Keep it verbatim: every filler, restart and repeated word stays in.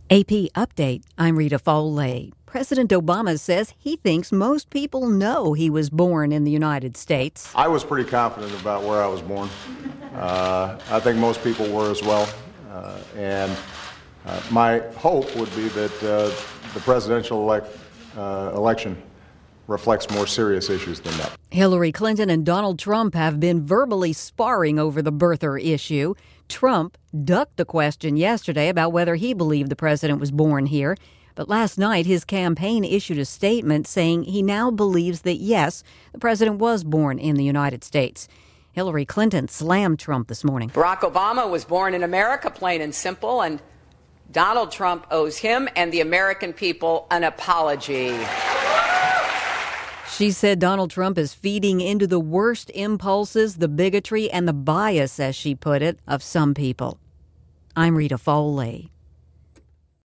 A P Update, I'm Rita Foley. President Obama says he thinks most people know he was born in the United States. I was pretty confident about where I was born. Uh, I think most people were as well. Uh, and uh, my hope would be that uh, the presidential elect, uh, election reflects more serious issues than that. Hillary Clinton and Donald Trump have been verbally sparring over the birther issue. Trump ducked the question yesterday about whether he believed the president was born here. But last night, his campaign issued a statement saying he now believes that, yes, the president was born in the United States. Hillary Clinton slammed Trump this morning. Barack Obama was born in America, plain and simple, and Donald Trump owes him and the American people an apology. She said Donald Trump is feeding into the worst impulses, the bigotry, and the bias, as she put it, of some people. I'm Rita Foley.